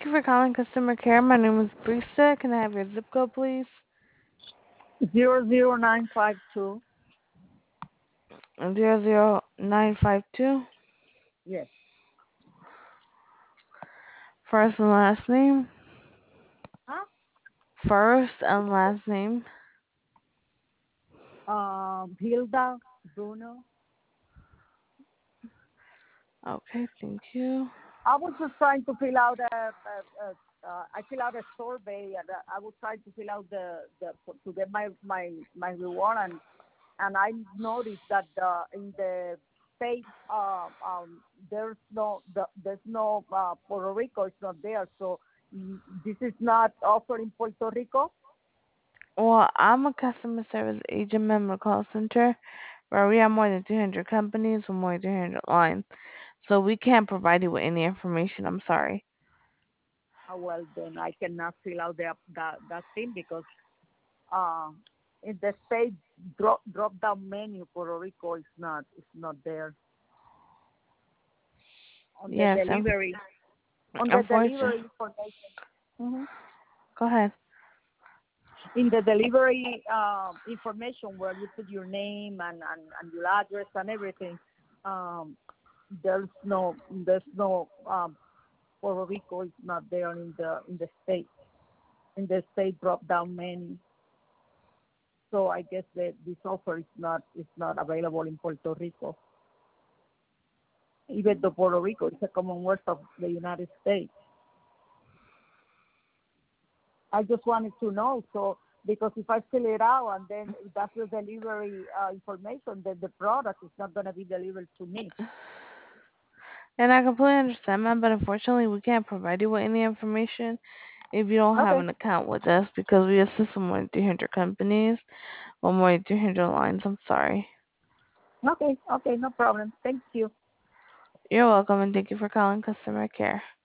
Thank you for calling customer care. My name is Brisa. Can I have your zip code, please? 00952. 00952. Yes. First and last name. Huh? First and last name. Hilda Bruno. Okay, thank you. I was just trying to fill out I fill out a survey, and I was trying to fill out the to get my reward, and I noticed that in the state there's no Puerto Rico. It's not there, so this is not offered in Puerto Rico. Well, I'm a customer service agent member call center where we have more than 300 companies with more than 300 lines. So we can't provide you with any information. I'm sorry. Well, then I cannot fill out that thing because uh, in the state drop down menu, Puerto Rico is not there on the Yes, delivery unfortunately. information. Hmm. Go ahead. In the delivery information where you put your name and your address and everything, um, there's no Puerto Rico is not there in the state drop down menu. So I guess that this offer is not available in Puerto Rico, even though Puerto Rico is a Commonwealth of the United States. I just wanted to know, so because if I fill it out and then if that's the delivery information, then the product is not going to be delivered to me. And I completely understand, ma'am, but unfortunately, we can't provide you with any information if you don't have Okay, an account with us because we assist more than 300 companies or more than 300 lines. I'm sorry. okay, no problem. Thank you. You're welcome, and thank you for calling customer care.